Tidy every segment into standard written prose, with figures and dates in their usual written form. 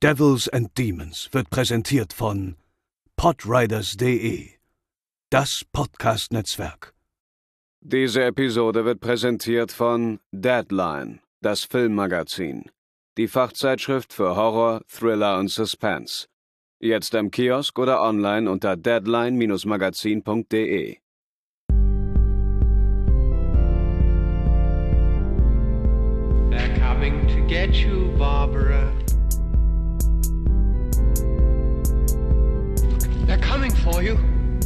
Devils and Demons wird präsentiert von podriders.de, das Podcast-Netzwerk. Diese Episode wird präsentiert von Deadline, das Filmmagazin. Die Fachzeitschrift für Horror, Thriller und Suspense. Jetzt im Kiosk oder online unter deadline-magazin.de. They're coming to get you, Barbara. They're coming for you.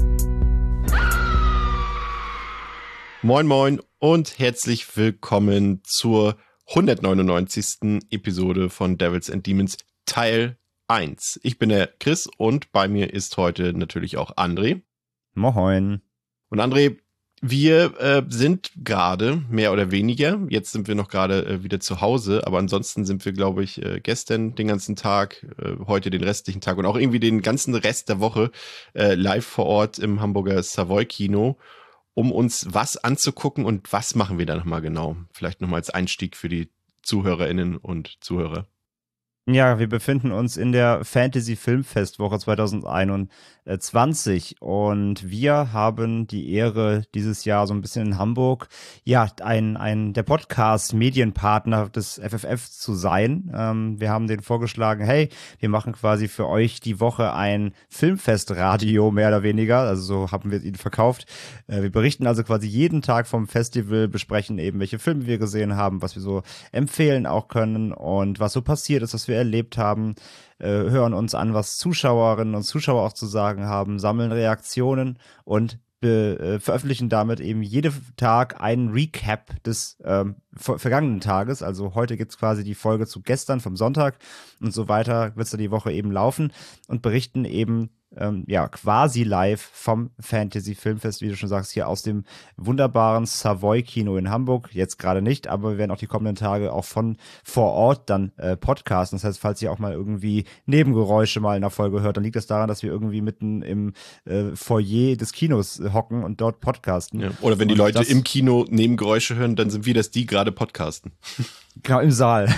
Moin moin und herzlich willkommen zur 199. Episode von Devils and Demons Teil 1. Ich bin der Chris und bei mir ist heute natürlich auch André. Moin. Und André, wir sind gerade, mehr oder weniger, jetzt sind wir noch gerade wieder zu Hause, aber ansonsten sind wir, glaube ich, gestern den ganzen Tag, heute den restlichen Tag und auch irgendwie den ganzen Rest der Woche live vor Ort im Hamburger Savoy Kino, um uns was anzugucken. Und was machen wir da nochmal genau? Vielleicht nochmal als Einstieg für die ZuhörerInnen und Zuhörer. Ja, wir befinden uns in der Fantasy Filmfestwoche 2021 und wir haben die Ehre, dieses Jahr so ein bisschen in Hamburg, ja, der Podcast-Medienpartner des FFF zu sein. Wir haben denen vorgeschlagen, hey, wir machen quasi für euch die Woche ein Filmfestradio, mehr oder weniger, also so haben wir es ihnen verkauft. Wir berichten also quasi jeden Tag vom Festival, besprechen eben, welche Filme wir gesehen haben, was wir so empfehlen auch können und was so passiert ist, was wir erlebt haben, hören uns an, was Zuschauerinnen und Zuschauer auch zu sagen haben, sammeln Reaktionen und veröffentlichen damit eben jeden Tag einen Recap des vergangenen Tages. Also heute gibt's quasi die Folge zu gestern vom Sonntag und so weiter wird's dann die Woche eben laufen und berichten eben quasi live vom Fantasy Filmfest, wie du schon sagst, hier aus dem wunderbaren Savoy Kino in Hamburg. Jetzt gerade nicht, aber wir werden auch die kommenden Tage auch von vor Ort dann podcasten. Das heißt, falls ihr auch mal irgendwie Nebengeräusche mal in der Folge hört, dann liegt das daran, dass wir irgendwie mitten im Foyer des Kinos hocken und dort podcasten. Ja. Oder wenn die Leute im Kino Nebengeräusche hören, dann sind wir das, die gerade podcasten. Genau, im Saal.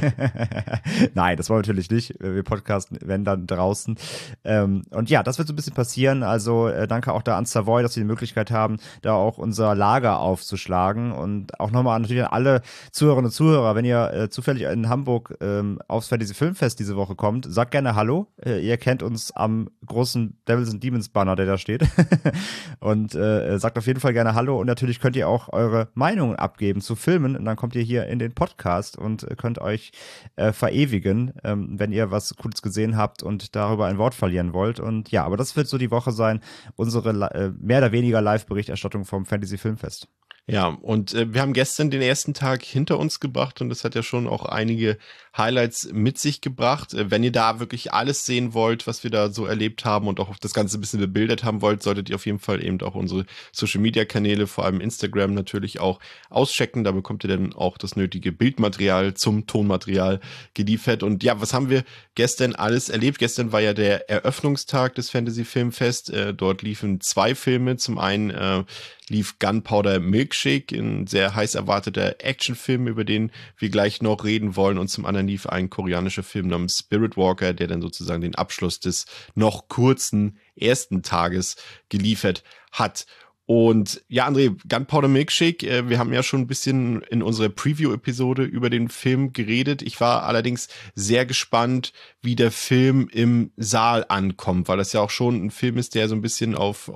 Nein, das wollen wir natürlich nicht. Wir podcasten, wenn dann draußen. Und ja, das wird so ein bisschen passieren. Also danke auch da an Savoy, dass wir die Möglichkeit haben, da auch unser Lager aufzuschlagen. Und auch nochmal natürlich an alle Zuhörerinnen und Zuhörer, wenn ihr zufällig in Hamburg aufs Fantasy Filmfest diese Woche kommt, sagt gerne Hallo. Ihr kennt uns am großen Devils and Demons Banner, der da steht. Und sagt auf jeden Fall gerne Hallo. Und natürlich könnt ihr auch eure Meinungen abgeben zu Filmen. Und dann kommt ihr hier in den Podcast und könnt euch verewigen, wenn ihr was Cooles gesehen habt und darüber ein Wort verlieren wollt. Und ja, aber das wird so die Woche sein, unsere mehr oder weniger Live-Berichterstattung vom Fantasy Filmfest. Ja, und wir haben gestern den ersten Tag hinter uns gebracht und das hat ja schon auch einige Highlights mit sich gebracht. Wenn ihr da wirklich alles sehen wollt, was wir da so erlebt haben und auch das Ganze ein bisschen bebildert haben wollt, solltet ihr auf jeden Fall eben auch unsere Social-Media-Kanäle, vor allem Instagram natürlich auch auschecken. Da bekommt ihr dann auch das nötige Bildmaterial zum Tonmaterial geliefert. Und ja, was haben wir gestern alles erlebt? Gestern war ja der Eröffnungstag des Fantasy Filmfest. Dort liefen 2 Filme. Zum einen lief Gunpowder Milkshake, ein sehr heiß erwarteter Actionfilm, über den wir gleich noch reden wollen. Und zum anderen lief ein koreanischer Film namens Spirit Walker, der dann sozusagen den Abschluss des noch kurzen ersten Tages geliefert hat. Und ja, André, Gunpowder Milkshake, wir haben ja schon ein bisschen in unserer Preview-Episode über den Film geredet. Ich war allerdings sehr gespannt, wie der Film im Saal ankommt, weil das ja auch schon ein Film ist, der so ein bisschen auf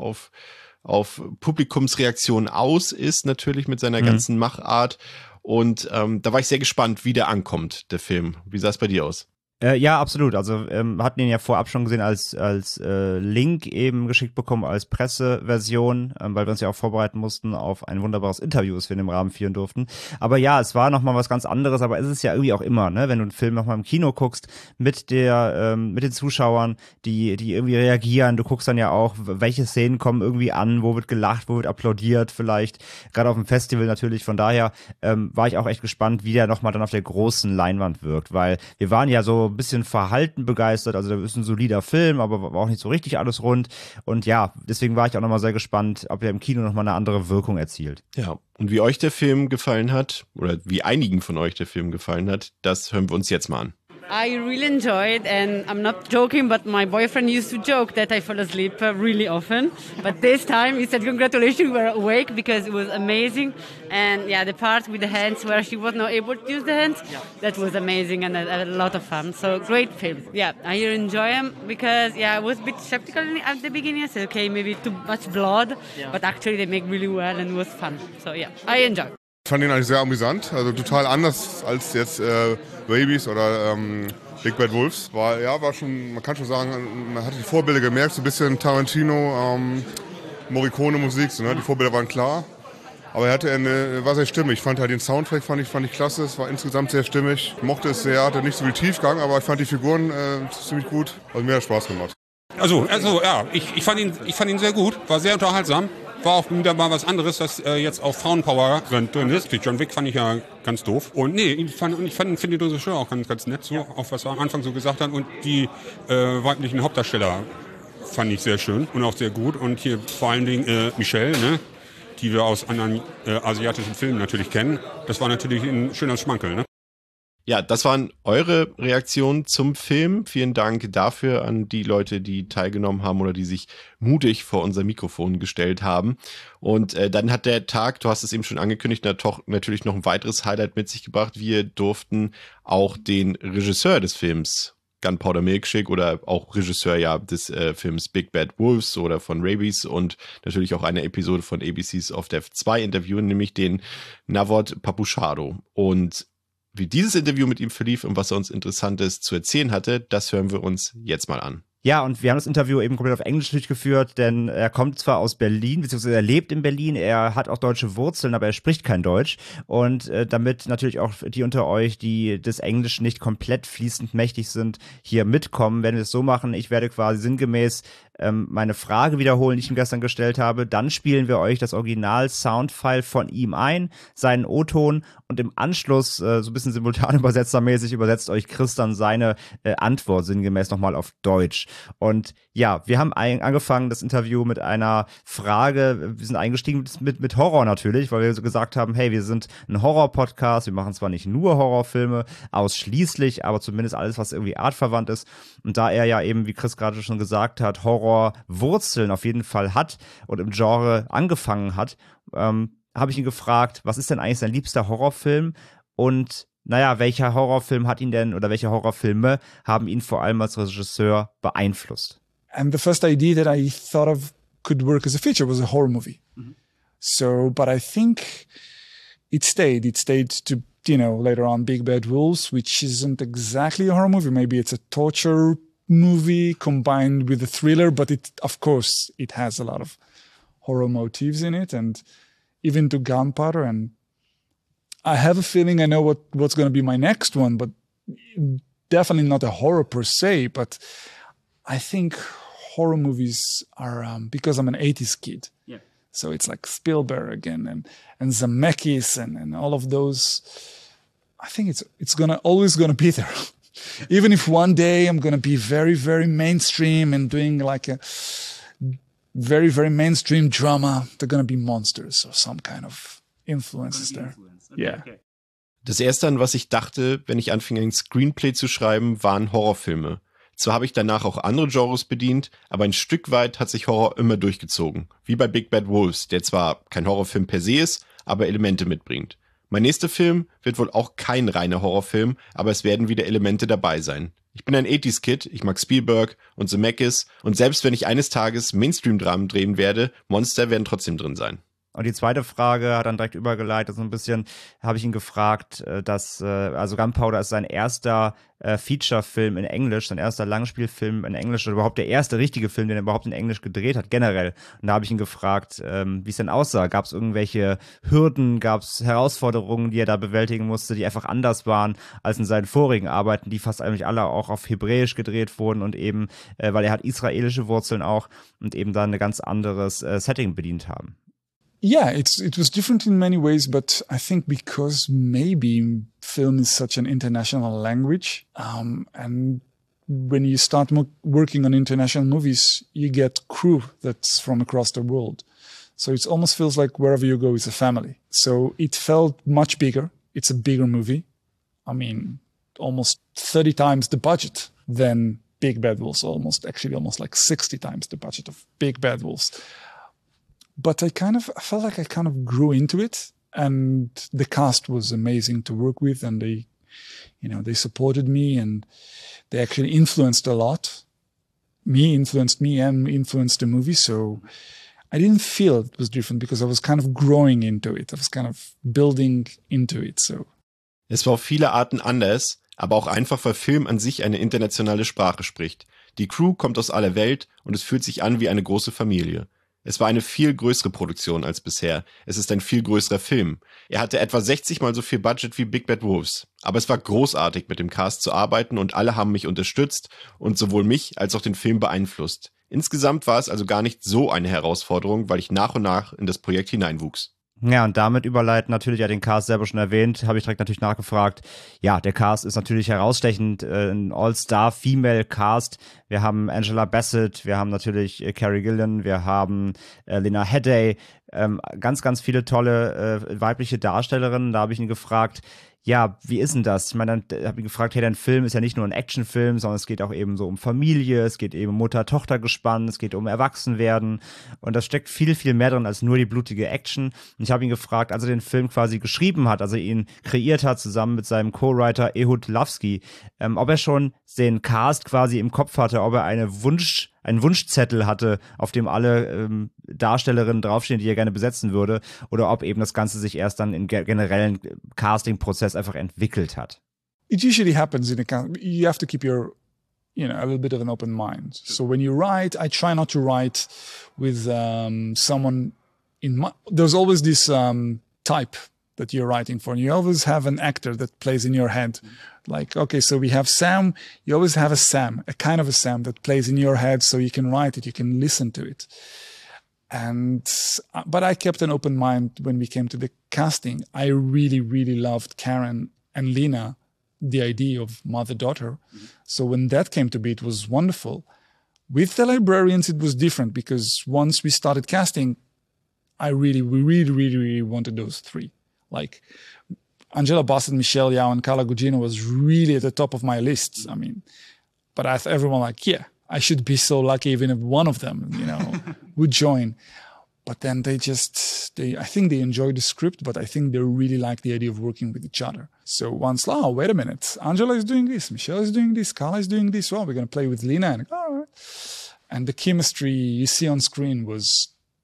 Publikumsreaktion aus ist, natürlich mit seiner ganzen Machart. Und da war ich sehr gespannt, wie der ankommt, der Film. Wie sah es bei dir aus? Ja, absolut. Also hatten ihn ja vorab schon gesehen als Link eben geschickt bekommen, als Presseversion, weil wir uns ja auch vorbereiten mussten auf ein wunderbares Interview, das wir in dem Rahmen führen durften. Aber ja, es war nochmal was ganz anderes, aber es ist ja irgendwie auch immer, ne, wenn du einen Film nochmal im Kino guckst, mit den Zuschauern, die irgendwie reagieren. Du guckst dann ja auch, welche Szenen kommen irgendwie an, wo wird gelacht, wo wird applaudiert vielleicht, gerade auf dem Festival natürlich. Von daher war ich auch echt gespannt, wie der nochmal dann auf der großen Leinwand wirkt, weil wir waren ja so ein bisschen verhalten begeistert, also da ist ein solider Film, aber war auch nicht so richtig alles rund und ja, deswegen war ich auch nochmal sehr gespannt, ob er im Kino nochmal eine andere Wirkung erzielt. Ja, und wie euch der Film gefallen hat, oder wie einigen von euch der Film gefallen hat, das hören wir uns jetzt mal an. I really enjoyed, and I'm not joking, but my boyfriend used to joke that I fall asleep really often. But this time he said, congratulations, you were awake, because it was amazing. And yeah, the part with the hands where she was not able to use the hands, that was amazing, and I had a lot of fun. So great film. Yeah, I enjoy them because, yeah, I was a bit skeptical at the beginning. I said, okay, maybe too much blood, but actually they make really well and it was fun. So yeah, I enjoyed. Ich fand ihn eigentlich sehr amüsant, also total anders als jetzt Babies oder Big Bad Wolves. War schon, man kann schon sagen, man hat die Vorbilder gemerkt, so ein bisschen Tarantino, Morricone-Musik, so, ne? Die Vorbilder waren klar. Aber war sehr stimmig. Ich fand halt den Soundtrack fand ich klasse, es war insgesamt sehr stimmig. Ich mochte es sehr, hatte nicht so viel Tiefgang, aber ich fand die Figuren ziemlich gut. Also mir hat Spaß gemacht. Also ja, ich fand ihn sehr gut, war sehr unterhaltsam. War auch wieder mal was anderes, dass jetzt auch Frauenpower drin ist. Die John Wick fand ich ja ganz doof. Und nee, ich finde die Regisseur auch ganz nett, so, auch was er am Anfang so gesagt hat. Und die weiblichen Hauptdarsteller fand ich sehr schön und auch sehr gut. Und hier vor allen Dingen Michelle, ne, die wir aus anderen asiatischen Filmen natürlich kennen. Das war natürlich ein schöner Schmankerl, ne? Ja, das waren eure Reaktionen zum Film. Vielen Dank dafür an die Leute, die teilgenommen haben oder die sich mutig vor unser Mikrofon gestellt haben. Und dann hat der Tag, du hast es eben schon angekündigt, natürlich noch ein weiteres Highlight mit sich gebracht. Wir durften auch den Regisseur des Films Gunpowder Milkshake oder auch Regisseur des Films Big Bad Wolves oder von Rabies und natürlich auch eine Episode von ABC's of Death 2 interviewen, nämlich den Navod Papuchado. Und wie dieses Interview mit ihm verlief und was er uns Interessantes zu erzählen hatte, das hören wir uns jetzt mal an. Ja, und wir haben das Interview eben komplett auf Englisch durchgeführt, denn er kommt zwar aus Berlin, beziehungsweise er lebt in Berlin, er hat auch deutsche Wurzeln, aber er spricht kein Deutsch. Und damit natürlich auch die unter euch, die des Englischen nicht komplett fließend mächtig sind, hier mitkommen, werden wir es so machen. Ich werde quasi sinngemäß meine Frage wiederholen, die ich ihm gestern gestellt habe. Dann spielen wir euch das Original-Soundfile von ihm ein, seinen O-Ton, und im Anschluss, so ein bisschen simultan übersetzermäßig, übersetzt euch Chris dann seine Antwort sinngemäß nochmal auf Deutsch. Und ja, wir haben angefangen das Interview mit einer Frage. Wir sind eingestiegen mit Horror natürlich, weil wir so gesagt haben, hey, wir sind ein Horror-Podcast, wir machen zwar nicht nur Horrorfilme ausschließlich, aber zumindest alles, was irgendwie artverwandt ist. Und da er ja eben, wie Chris gerade schon gesagt hat, Horrorwurzeln auf jeden Fall hat und im Genre angefangen hat, habe ich ihn gefragt, was ist denn eigentlich sein liebster Horrorfilm? Und naja, welcher Horrorfilm hat ihn denn oder welche Horrorfilme haben ihn vor allem als Regisseur beeinflusst? And the first idea that I thought of could work as a feature was a horror movie. Mm-hmm. So, but I think it stayed to, later on Big Bad Wolves, which isn't exactly a horror movie. Maybe it's a torture movie combined with a thriller, but of course, it has a lot of horror motifs in it, and even to Gunpowder. And I have a feeling I know what's going to be my next one, but definitely not a horror per se. But I think horror movies are, because I'm an 80s kid. Yeah. So it's like Spielberg and Zemeckis and all of those. I think it's always gonna be there. Even if one day I'm gonna be very, very mainstream and doing like a very, very mainstream drama, they're gonna be monsters or some kind of influences there. Okay, yeah. Okay. Das erste, an was ich dachte, wenn ich anfing, ein Screenplay zu schreiben, waren Horrorfilme. Zwar habe ich danach auch andere Genres bedient, aber ein Stück weit hat sich Horror immer durchgezogen. Wie bei Big Bad Wolves, der zwar kein Horrorfilm per se ist, aber Elemente mitbringt. Mein nächster Film wird wohl auch kein reiner Horrorfilm, aber es werden wieder Elemente dabei sein. Ich bin ein 80s-Kid, ich mag Spielberg und Zemeckis und selbst wenn ich eines Tages Mainstream-Dramen drehen werde, Monster werden trotzdem drin sein. Und die zweite Frage hat dann direkt übergeleitet, so ein bisschen habe ich ihn gefragt, also Gunpowder ist sein erster Feature-Film in Englisch, sein erster Langspielfilm in Englisch oder überhaupt der erste richtige Film, den er überhaupt in Englisch gedreht hat, generell. Und da habe ich ihn gefragt, wie es denn aussah. Gab es irgendwelche Hürden, gab es Herausforderungen, die er da bewältigen musste, die einfach anders waren als in seinen vorigen Arbeiten, die fast eigentlich alle auch auf Hebräisch gedreht wurden und eben, weil er hat israelische Wurzeln auch und eben dann ein ganz anderes Setting bedient haben. Yeah, it was different in many ways, but I think because maybe film is such an international language, and when you start working on international movies, you get crew that's from across the world. So it almost feels like wherever you go, it's a family. So it felt much bigger. It's a bigger movie. I mean, almost 30 times the budget than Big Bad Wolves, almost like 60 times the budget of Big Bad Wolves. But I felt like I kind of grew into it, and the cast was amazing to work with, and they supported me, and they actually influenced a lot. Influenced me and influenced the movie. So I didn't feel it was different because I was kind of growing into it. I was kind of building into it. So. Es war auf viele Arten anders, aber auch einfach, weil Film an sich eine internationale Sprache spricht. Die Crew kommt aus aller Welt und es fühlt sich an wie eine große Familie. Es war eine viel größere Produktion als bisher. Es ist ein viel größerer Film. Er hatte etwa 60 mal so viel Budget wie Big Bad Wolves. Aber es war großartig, mit dem Cast zu arbeiten und alle haben mich unterstützt und sowohl mich als auch den Film beeinflusst. Insgesamt war es also gar nicht so eine Herausforderung, weil ich nach und nach in das Projekt hineinwuchs. Ja, und damit überleiten natürlich, ja, den Cast selber schon erwähnt, habe ich direkt natürlich nachgefragt. Ja, der Cast ist natürlich herausstechend, ein All-Star-Female-Cast. Wir haben Angela Bassett, wir haben natürlich Carey Gillan, wir haben Lena Headey, ganz, ganz viele tolle weibliche Darstellerinnen. Da habe ich ihn gefragt, ja, wie ist denn das? Ich meine, dann habe ich gefragt, hey, dein Film ist ja nicht nur ein Actionfilm, sondern es geht auch eben so um Familie, es geht eben um Mutter-Tochter-Gespann, es geht um Erwachsenwerden und da steckt viel, viel mehr drin als nur die blutige Action. Und ich habe ihn gefragt, als er den Film quasi geschrieben hat, also ihn kreiert hat, zusammen mit seinem Co-Writer Ehud Lavsky, ob er schon den Cast quasi im Kopf hatte, ob er einen Wunschzettel hatte, auf dem alle Darstellerinnen draufstehen, die er gerne besetzen würde, oder ob eben das Ganze sich erst dann im generellen Casting-Prozess einfach entwickelt hat. It usually happens you have to keep a little bit of an open mind. So when you write, I try not to write with someone in mind. There's always this type that you're writing for, and you always have an actor that plays in your head. Like, okay, so we have Sam, you always have a kind of a Sam that plays in your head, so you can write it, you can listen to it. But I kept an open mind when we came to the casting. I really, really loved Karen and Lena, the idea of mother-daughter. Mm-hmm. So when that came to be, it was wonderful. With the librarians, it was different because once we started casting, we really wanted those three. Like Angela Bassett, Michelle Yeoh, and Carla Gugino was really at the top of my list. I mean, but I thought everyone like, yeah, I should be so lucky even if one of them, would join. But then I think they enjoyed the script, but I think they really like the idea of working with each other. So once, wait a minute, Angela is doing this, Michelle is doing this, Carla is doing this. Well, we're going to play with Lena. And, all right. And the chemistry you see on screen was,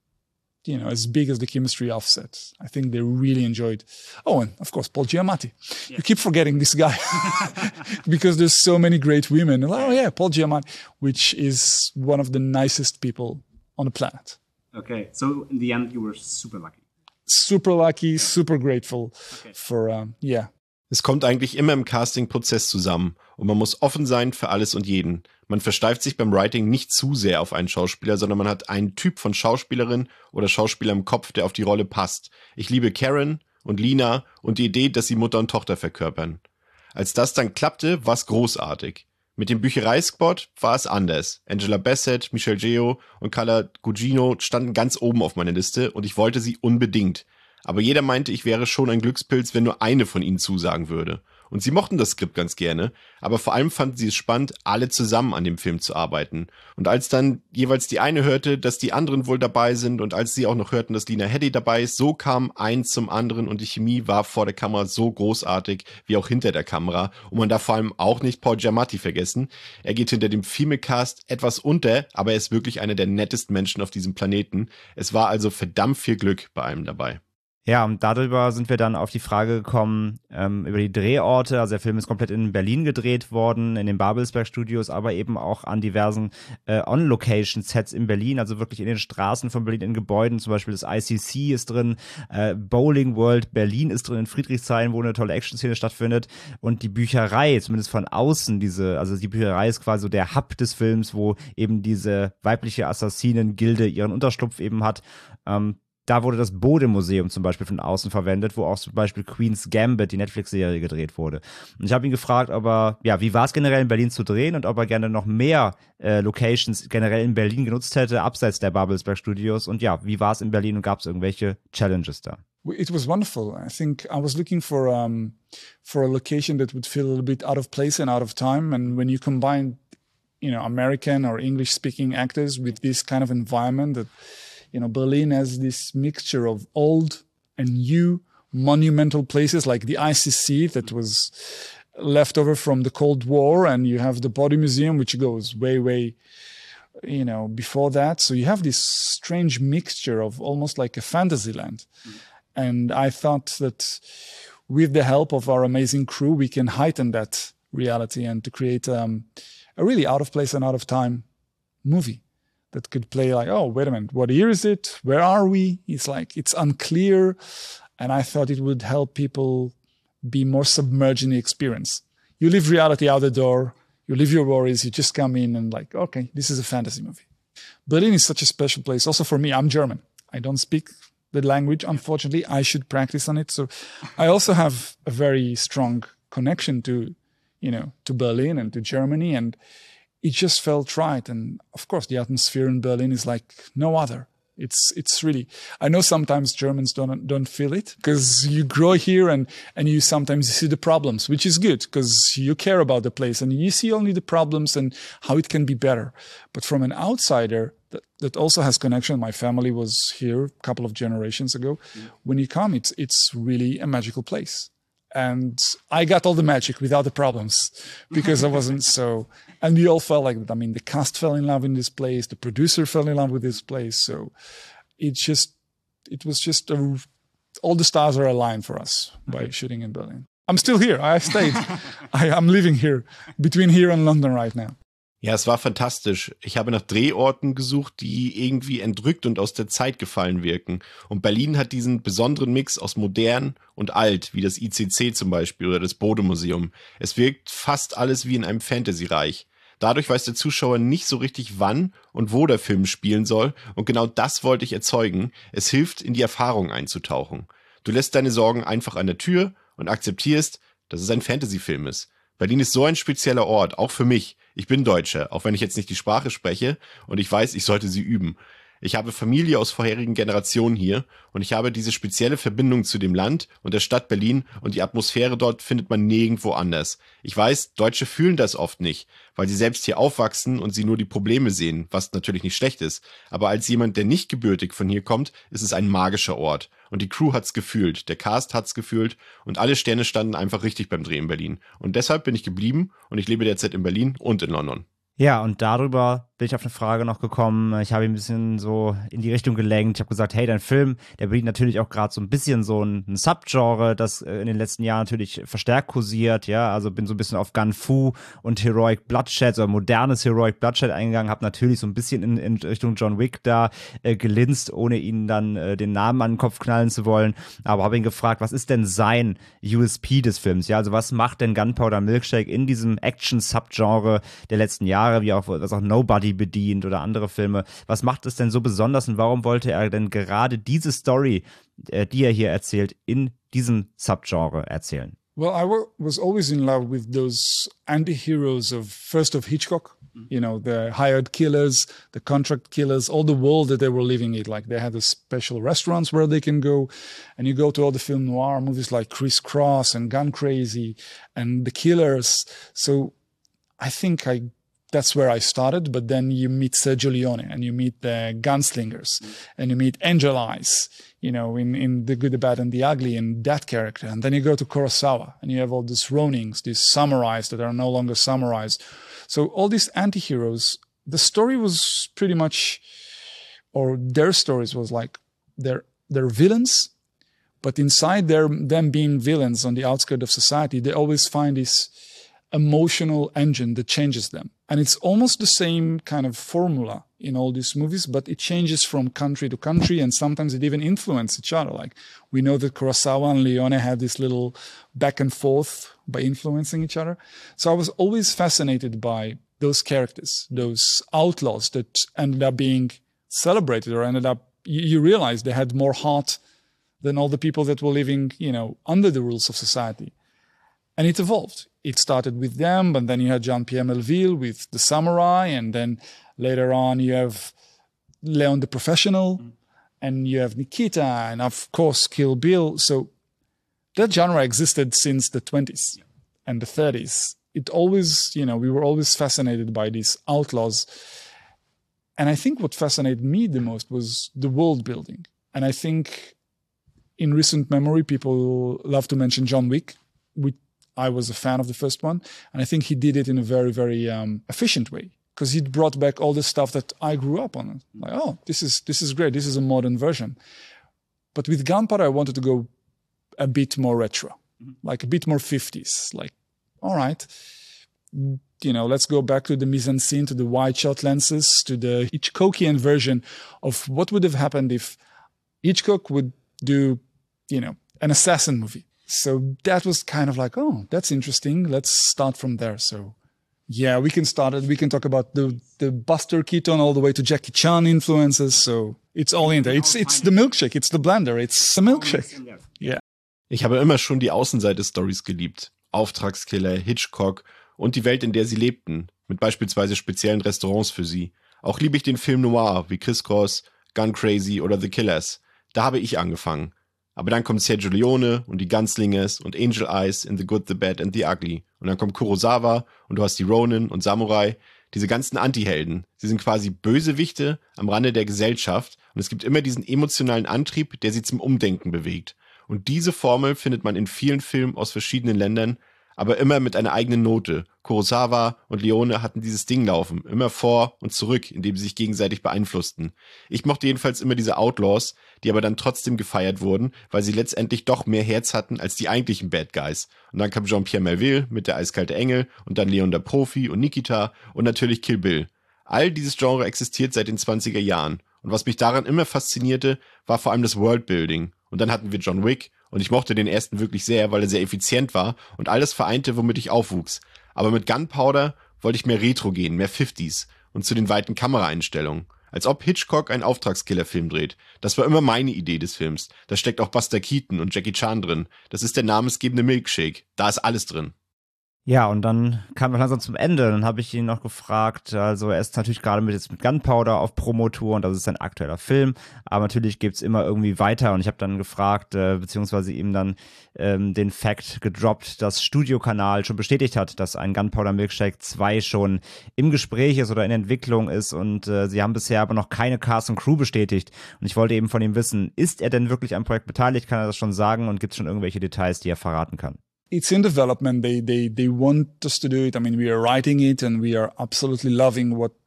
as big as the chemistry offset. I think they really enjoyed. Oh, and of course, Paul Giamatti. Yeah. You keep forgetting this guy because there's so many great women. Oh yeah, Paul Giamatti, which is one of the nicest people on the planet. Okay, so in the end, you were super lucky. Super lucky, super grateful for, yeah. Es kommt eigentlich immer im Casting-Prozess zusammen und man muss offen sein für alles und jeden. Man versteift sich beim Writing nicht zu sehr auf einen Schauspieler, sondern man hat einen Typ von Schauspielerin oder Schauspieler im Kopf, der auf die Rolle passt. Ich liebe Karen und Lena und die Idee, dass sie Mutter und Tochter verkörpern. Als das dann klappte, war es großartig. Mit dem Büchereispot war es anders. Angela Bassett, Michelle Yeoh und Carla Gugino standen ganz oben auf meiner Liste und ich wollte sie unbedingt. Aber jeder meinte, ich wäre schon ein Glückspilz, wenn nur eine von ihnen zusagen würde. Und sie mochten das Skript ganz gerne, aber vor allem fanden sie es spannend, alle zusammen an dem Film zu arbeiten. Und als dann jeweils die eine hörte, dass die anderen wohl dabei sind und als sie auch noch hörten, dass Lena Headey dabei ist, so kam eins zum anderen und die Chemie war vor der Kamera so großartig wie auch hinter der Kamera. Und man darf vor allem auch nicht Paul Giamatti vergessen. Er geht hinter dem Female-Cast etwas unter, aber er ist wirklich einer der nettesten Menschen auf diesem Planeten. Es war also verdammt viel Glück bei allem dabei. Ja, und darüber sind wir dann auf die Frage gekommen, über die Drehorte. Also der Film ist komplett in Berlin gedreht worden, in den Babelsberg Studios, aber eben auch an diversen On-Location-Sets in Berlin, also wirklich in den Straßen von Berlin, in Gebäuden. Zum Beispiel das ICC ist drin, Bowling World Berlin ist drin, in Friedrichshain, wo eine tolle Action-Szene stattfindet. Und die Bücherei, zumindest von außen, also die Bücherei ist quasi so der Hub des Films, wo eben diese weibliche Assassinen-Gilde ihren Unterschlupf eben hat. Da wurde das Bode-Museum zum Beispiel von außen verwendet, wo auch zum Beispiel Queen's Gambit, die Netflix-Serie, gedreht wurde. Und ich habe ihn gefragt, wie war es generell in Berlin zu drehen und ob er gerne noch mehr Locations generell in Berlin genutzt hätte, abseits der Babelsberg Studios. Und ja, wie war es in Berlin und gab es irgendwelche Challenges da? It was wonderful. I think I was looking for a location that would feel a little bit out of place and out of time. And when you combine, American or English-speaking actors with this kind of environment, that Berlin has this mixture of old and new monumental places like the ICC that was left over from the Cold War, and you have the Body Museum, which goes way before that. So you have this strange mixture of almost like a fantasy land. And I thought that with the help of our amazing crew, we can heighten that reality and to create a really out of place and out of time movie that could play like, oh, wait a minute, what year is it? Where are we? It's unclear. And I thought it would help people be more submerged in the experience. You leave reality out the door, you leave your worries, you just come in and like, okay, this is a fantasy movie. Berlin is such a special place. Also for me, I'm German. I don't speak the language, unfortunately. I should practice on it. So I also have a very strong connection to Berlin and to Germany, and it just felt right. And of course, the atmosphere in Berlin is like no other. It's really, I know sometimes Germans don't feel it because you grow here and you sometimes see the problems, which is good because you care about the place and you see only the problems and how it can be better. But from an outsider that also has connection, my family was here a couple of generations ago. When you come, it's really a magical place. And I got all the magic without the problems because I wasn't so, and we all felt like that. I mean, the cast fell in love in this place. The producer fell in love with this place. So it was just all the stars are aligned for us by shooting in Berlin. I'm still here. I stayed. I'm living here, between here and London right now. Ja, es war fantastisch. Ich habe nach Drehorten gesucht, die irgendwie entrückt und aus der Zeit gefallen wirken. Und Berlin hat diesen besonderen Mix aus modern und alt, wie das ICC zum Beispiel oder das Bode-Museum. Es wirkt fast alles wie in einem Fantasy-Reich. Dadurch weiß der Zuschauer nicht so richtig, wann und wo der Film spielen soll. Und genau das wollte ich erzeugen. Es hilft, in die Erfahrung einzutauchen. Du lässt deine Sorgen einfach an der Tür und akzeptierst, dass es ein Fantasy-Film ist. Berlin ist so ein spezieller Ort, auch für mich. Ich bin Deutscher, auch wenn ich jetzt nicht die Sprache spreche und ich weiß, ich sollte sie üben. Ich habe Familie aus vorherigen Generationen hier und ich habe diese spezielle Verbindung zu dem Land und der Stadt Berlin und die Atmosphäre dort findet man nirgendwo anders. Ich weiß, Deutsche fühlen das oft nicht, weil sie selbst hier aufwachsen und sie nur die Probleme sehen, was natürlich nicht schlecht ist. Aber als jemand, der nicht gebürtig von hier kommt, ist es ein magischer Ort. Und die Crew hat's gefühlt, der Cast hat's gefühlt und alle Sterne standen einfach richtig beim Dreh in Berlin. Und deshalb bin ich geblieben und ich lebe derzeit in Berlin und in London. Ja, und darüber bin ich auf eine Frage noch gekommen. Ich habe ihn ein bisschen so in die Richtung gelenkt. Ich habe gesagt, hey, dein Film, der bedient natürlich auch gerade so ein bisschen so ein Subgenre, das in den letzten Jahren natürlich verstärkt kursiert. Ja, also bin so ein bisschen auf Gun Fu und Heroic Bloodshed oder modernes Heroic Bloodshed eingegangen, habe natürlich so ein bisschen in Richtung John Wick da gelinst, ohne ihn dann den Namen an den Kopf knallen zu wollen. Aber habe ihn gefragt, was ist denn sein USP des Films? Ja, also was macht denn Gunpowder Milkshake in diesem Action-Subgenre der letzten Jahre, wie auch, was auch Nobody bedient oder andere Filme. Was macht es denn so besonders und warum wollte er denn gerade diese Story, die er hier erzählt, in diesem Subgenre erzählen? Well, I was always in love with those anti-heroes of Hitchcock. You know, the hired killers, the contract killers, all the world that they were living in. Like they had the special restaurants where they can go. And you go to all the film noir movies like Criss Cross and Gun Crazy and The Killers. So I think that's where I started, but then you meet Sergio Leone and you meet the gunslingers and you meet Angel Eyes, you know, in The Good, the Bad and the Ugly and that character. And then you go to Kurosawa and you have all these Ronins, these samurais that are no longer samurais. So all these anti-heroes, the story was pretty much, or their stories was like, they're villains, but inside them being villains on the outskirts of society, they always find this emotional engine that changes them. And it's almost the same kind of formula in all these movies, but it changes from country to country, and sometimes it even influences each other. Like we know that Kurosawa and Leone had this little back and forth by influencing each other. So I was always fascinated by those characters, those outlaws that ended up being celebrated or ended up, you realize they had more heart than all the people that were living, you know, under the rules of society. And it evolved. It started with them, but then you had Jean-Pierre Melville with The Samurai, and then later on you have Leon the Professional, and you have Nikita, and of course Kill Bill. So that genre existed since the 20s and the 30s. It always, we were always fascinated by these outlaws. And I think what fascinated me the most was the world building. And I think in recent memory, people love to mention John Wick, which I was a fan of the first one. And I think he did it in a very, very efficient way, because he brought back all the stuff that I grew up on. Like, oh, this is great. This is a modern version. But with Gunpowder, I wanted to go a bit more retro, like a bit more 50s. Like, all right, let's go back to the mise en scene, to the wide shot lenses, to the Hitchcockian version of what would have happened if Hitchcock would do, an assassin movie. So that was kind of like, oh, that's interesting. Let's start from there. So yeah, we can start it. We can talk about the Buster Keaton all the way to Jackie Chan influences. So it's all in there. It's the milkshake. It's the blender. It's the milkshake. Yeah. Ich habe immer schon die Außenseite-Stories geliebt. Auftragskiller, Hitchcock und die Welt, in der sie lebten. Mit beispielsweise speziellen Restaurants für sie. Auch liebe ich den Film Noir wie Criss Cross, Gun Crazy oder The Killers. Da habe ich angefangen. Aber dann kommt Sergio Leone und die Gunslingers und Angel Eyes in The Good, The Bad and The Ugly. Und dann kommt Kurosawa und du hast die Ronin und Samurai. Diese ganzen Antihelden. Sie sind quasi Bösewichte am Rande der Gesellschaft. Und es gibt immer diesen emotionalen Antrieb, der sie zum Umdenken bewegt. Und diese Formel findet man in vielen Filmen aus verschiedenen Ländern, aber immer mit einer eigenen Note. Kurosawa und Leone hatten dieses Ding laufen, immer vor und zurück, indem sie sich gegenseitig beeinflussten. Ich mochte jedenfalls immer diese Outlaws, die aber dann trotzdem gefeiert wurden, weil sie letztendlich doch mehr Herz hatten als die eigentlichen Bad Guys. Und dann kam Jean-Pierre Melville mit Der eiskalte Engel und dann Leon der Profi und Nikita und natürlich Kill Bill. All dieses Genre existiert seit den 20er Jahren. Und was mich daran immer faszinierte, war vor allem das Worldbuilding. Und dann hatten wir John Wick und ich mochte den ersten wirklich sehr, weil er sehr effizient war und alles vereinte, womit ich aufwuchs. Aber mit Gunpowder wollte ich mehr Retro gehen, mehr 50s und zu den weiten Kameraeinstellungen. Als ob Hitchcock einen Auftragskiller-Film dreht. Das war immer meine Idee des Films. Da steckt auch Buster Keaton und Jackie Chan drin. Das ist der namensgebende Milkshake. Da ist alles drin. Ja, und dann kam wir langsam zum Ende. Dann habe ich ihn noch gefragt, also er ist natürlich gerade mit Gunpowder auf Promotour und das ist ein aktueller Film, aber natürlich gibt's immer irgendwie weiter und ich habe dann gefragt, beziehungsweise ihm dann den Fact gedroppt, dass Studiokanal schon bestätigt hat, dass ein Gunpowder Milkshake 2 schon im Gespräch ist oder in Entwicklung ist und sie haben bisher aber noch keine Cast und Crew bestätigt und ich wollte eben von ihm wissen, ist er denn wirklich am Projekt beteiligt, kann er das schon sagen und gibt's schon irgendwelche Details, die er verraten kann? It's in development. They want us to do it. I mean, we are writing it and we are absolutely loving what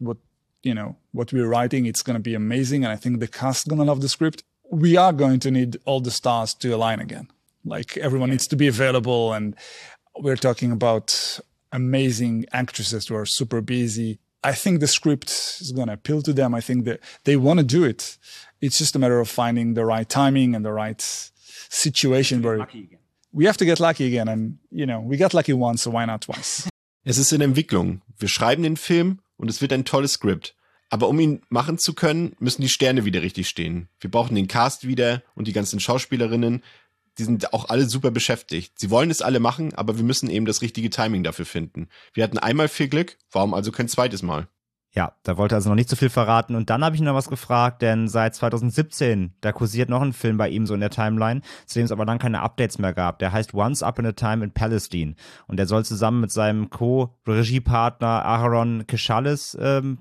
we're writing. It's going to be amazing. And I think the cast going to love the script. We are going to need all the stars to align again. Like everyone needs to be available. And we're talking about amazing actresses who are super busy. I think the script is going to appeal to them. I think that they want to do it. It's just a matter of finding the right timing and the right situation where we have to get lucky again. And, we got lucky once, so why not twice? Es ist in Entwicklung. Wir schreiben den Film und es wird ein tolles Skript. Aber um ihn machen zu können, müssen die Sterne wieder richtig stehen. Wir brauchen den Cast wieder und die ganzen Schauspielerinnen. Die sind auch alle super beschäftigt. Sie wollen es alle machen, aber wir müssen eben das richtige Timing dafür finden. Wir hatten einmal viel Glück, warum also kein zweites Mal? Ja, da wollte er also noch nicht so viel verraten. Und dann habe ich ihn noch was gefragt, denn seit 2017, da kursiert noch ein Film bei ihm so in der Timeline, zu dem es aber dann keine Updates mehr gab. Der heißt Once Upon a Time in Palestine. Und der soll zusammen mit seinem Co-Regiepartner Aaron Keshalis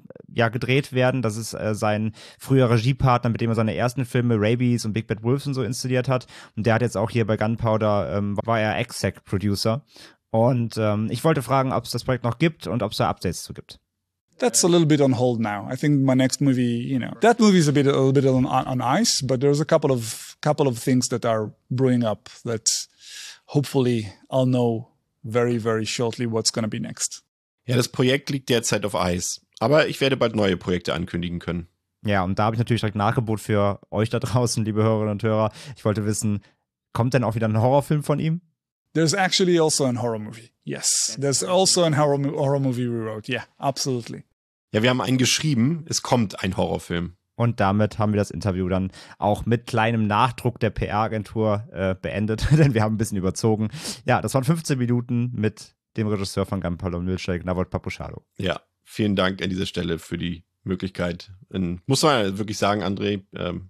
gedreht werden. Das ist sein früher Regiepartner, mit dem er seine ersten Filme Rabies und Big Bad Wolves und so inszeniert hat. Und der hat jetzt auch hier bei Gunpowder, war er Exec-Producer. Und ich wollte fragen, ob es das Projekt noch gibt und ob es da Updates zu gibt. That's a little bit on hold now. I think my next movie, that movie is a little bit on ice, but there's a couple of things that are brewing up that hopefully I'll know very, very shortly what's going to be next. Ja, das Projekt liegt derzeit auf Eis, aber ich werde bald neue Projekte ankündigen können. Ja, und da habe ich natürlich direkt Nachgebot für euch da draußen, liebe Hörerinnen und Hörer. Ich wollte wissen, kommt denn auch wieder ein Horrorfilm von ihm? There's actually also a horror movie. Yes, there's also a horror movie we wrote. Yeah, absolutely. Ja, wir haben einen geschrieben, es kommt ein Horrorfilm. Und damit haben wir das Interview dann auch mit kleinem Nachdruck der PR-Agentur beendet, denn wir haben ein bisschen überzogen. Ja, das waren 15 Minuten mit dem Regisseur von Gunpowder Milkshake, Navot Papuchalo. Ja, vielen Dank an dieser Stelle für die Möglichkeit. Muss man wirklich sagen, André,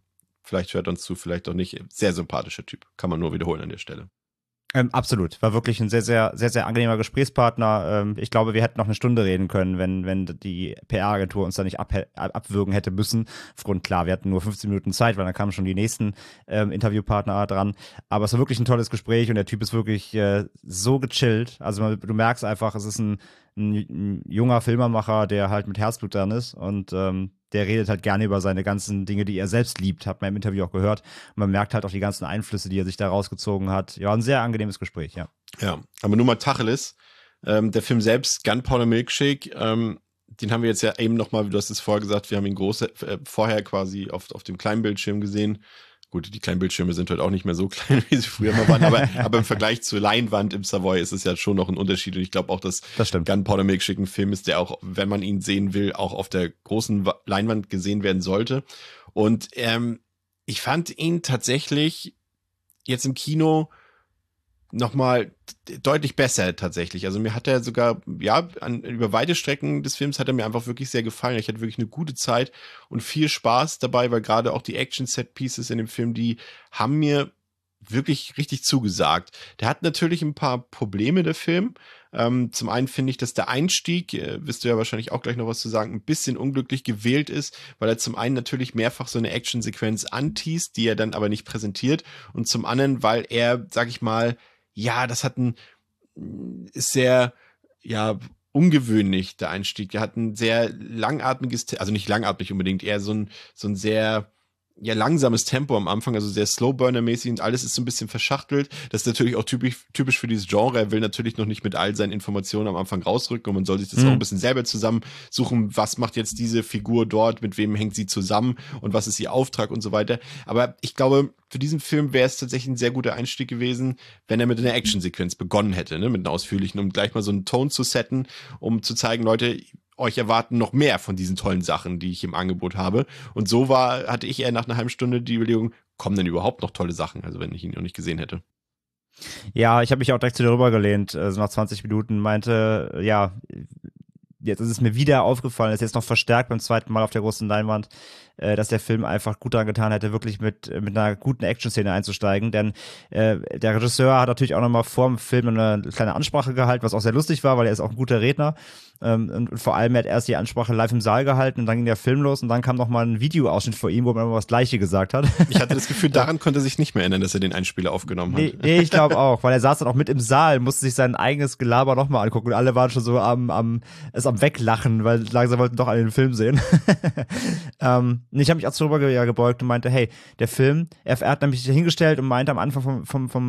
Vielleicht hört uns zu, vielleicht auch nicht. Sehr sympathischer Typ. Kann man nur wiederholen an der Stelle. Absolut. War wirklich ein sehr, sehr, sehr, sehr angenehmer Gesprächspartner. Ich glaube, wir hätten noch eine Stunde reden können, wenn die PR-Agentur uns da nicht abwürgen hätte müssen. Aufgrund, klar, wir hatten nur 15 Minuten Zeit, weil dann kamen schon die nächsten Interviewpartner dran. Aber es war wirklich ein tolles Gespräch und der Typ ist wirklich so gechillt. Also du merkst einfach, es ist ein junger Filmemacher, der halt mit Herzblut dran ist und der redet halt gerne über seine ganzen Dinge, die er selbst liebt, hat man im Interview auch gehört. Und man merkt halt auch die ganzen Einflüsse, die er sich da rausgezogen hat. Ja, ein sehr angenehmes Gespräch, ja. Ja, aber nur mal Tacheles. Der Film selbst, Gunpowder Milkshake, den haben wir jetzt ja eben nochmal, wie du hast es vorher gesagt, wir haben ihn vorher quasi auf dem kleinen Bildschirm gesehen. Gut, die kleinen Bildschirme sind heute auch nicht mehr so klein, wie sie früher mal waren, aber im Vergleich zur Leinwand im Savoy ist es ja schon noch ein Unterschied und ich glaube auch, dass Gunpowder Milkshake ein Film ist, der auch, wenn man ihn sehen will, auch auf der großen Leinwand gesehen werden sollte. Und ich fand ihn tatsächlich jetzt im Kino nochmal deutlich besser tatsächlich. Also mir hat er sogar, über weite Strecken des Films hat er mir einfach wirklich sehr gefallen. Ich hatte wirklich eine gute Zeit und viel Spaß dabei, weil gerade auch die Action-Set-Pieces in dem Film, die haben mir wirklich richtig zugesagt. Der hat natürlich ein paar Probleme, der Film. Zum einen finde ich, dass der Einstieg, wirst du ja wahrscheinlich auch gleich noch was zu sagen, ein bisschen unglücklich gewählt ist, weil er zum einen natürlich mehrfach so eine Actionsequenz anteast, die er dann aber nicht präsentiert und zum anderen, weil er, sag ich mal, ist sehr, ungewöhnlich, der Einstieg. Er hat ein sehr langatmiges, also nicht langatmig unbedingt, eher so ein sehr, langsames Tempo am Anfang, also sehr Slowburner-mäßig und alles ist so ein bisschen verschachtelt. Das ist natürlich auch typisch für dieses Genre. Er will natürlich noch nicht mit all seinen Informationen am Anfang rausrücken und man soll sich das auch ein bisschen selber zusammensuchen, was macht jetzt diese Figur dort, mit wem hängt sie zusammen und was ist ihr Auftrag und so weiter. Aber ich glaube, für diesen Film wäre es tatsächlich ein sehr guter Einstieg gewesen, wenn er mit einer Actionsequenz begonnen hätte, ne, mit einer ausführlichen, um gleich mal so einen Ton zu setten, um zu zeigen, Leute, euch erwarten noch mehr von diesen tollen Sachen, die ich im Angebot habe. Und so hatte ich eher nach einer halben Stunde die Überlegung, kommen denn überhaupt noch tolle Sachen, also wenn ich ihn noch nicht gesehen hätte. Ja, ich habe mich auch direkt zu dir rübergelehnt, also nach 20 Minuten meinte, jetzt ist es mir wieder aufgefallen, ist jetzt noch verstärkt beim zweiten Mal auf der großen Leinwand, dass der Film einfach gut daran getan hätte, wirklich mit einer guten Action-Szene einzusteigen, denn der Regisseur hat natürlich auch nochmal vor dem Film eine kleine Ansprache gehalten, was auch sehr lustig war, weil er ist auch ein guter Redner und vor allem hat er erst die Ansprache live im Saal gehalten und dann ging der Film los und dann kam nochmal ein Videoausschnitt vor ihm, wo man immer das Gleiche gesagt hat. Ich hatte das Gefühl, daran konnte er sich nicht mehr erinnern, dass er den Einspieler aufgenommen hat. Nee, ich glaube auch, weil er saß dann auch mit im Saal, musste sich sein eigenes Gelaber nochmal angucken und alle waren schon so am Weglachen, weil langsam wollten doch alle den Film sehen. Ich habe mich auch darüber gebeugt und meinte, hey, der Film, er hat nämlich sich hingestellt und meinte am Anfang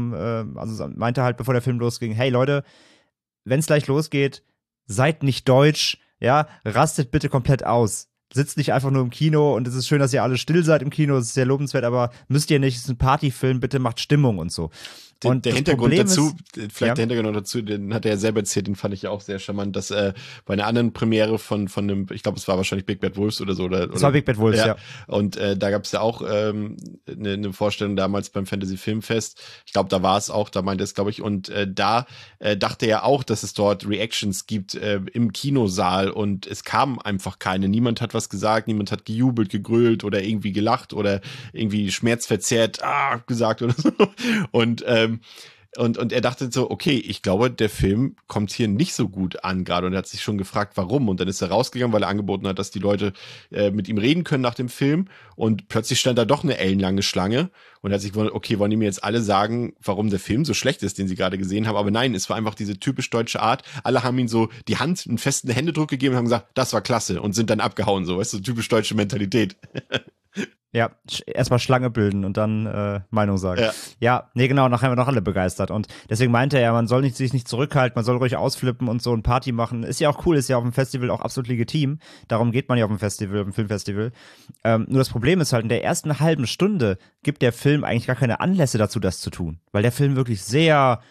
meinte halt, bevor der Film losging, hey Leute, wenn es gleich losgeht, seid nicht deutsch, ja, rastet bitte komplett aus. Sitzt nicht einfach nur im Kino und es ist schön, dass ihr alle still seid im Kino, es ist sehr lobenswert, aber müsst ihr nicht, es ist ein Partyfilm, bitte macht Stimmung und so. Und der Hintergrund dazu, der Hintergrund dazu, den hat er ja selber erzählt, den fand ich ja auch sehr charmant, dass bei einer anderen Premiere von einem, ich glaube, es war wahrscheinlich Big Bad Wolves oder so. Es war Big Bad Wolves, ja. Und da gab es ja auch eine Vorstellung damals beim Fantasy Filmfest. Ich glaube, da war es auch, da meinte es, glaube ich, und da dachte er auch, dass es dort Reactions gibt im Kinosaal und es kam einfach keine. Niemand hat was gesagt, niemand hat gejubelt, gegrölt oder irgendwie gelacht oder irgendwie schmerzverzerrt gesagt oder so. Und er dachte so, okay, ich glaube, der Film kommt hier nicht so gut an gerade und er hat sich schon gefragt, warum. Und dann ist er rausgegangen, weil er angeboten hat, dass die Leute mit ihm reden können nach dem Film und plötzlich stand da doch eine ellenlange Schlange und er hat sich gewundert, okay, wollen die mir jetzt alle sagen, warum der Film so schlecht ist, den sie gerade gesehen haben? Aber nein, es war einfach diese typisch deutsche Art. Alle haben ihm so die Hand, einen festen Händedruck gegeben und haben gesagt, das war klasse und sind dann abgehauen, so, weißt du, typisch deutsche Mentalität. Ja, erstmal Schlange bilden und dann Meinung sagen. Ja, nee, genau, nachher haben wir noch alle begeistert. Und deswegen meinte er, man soll sich nicht zurückhalten, man soll ruhig ausflippen und so ein Party machen. Ist ja auch cool, ist ja auf dem Festival auch absolut legitim. Darum geht man ja auf dem Festival, auf dem Filmfestival. Nur das Problem ist halt, in der ersten halben Stunde gibt der Film eigentlich gar keine Anlässe dazu, das zu tun. Weil der Film wirklich sehr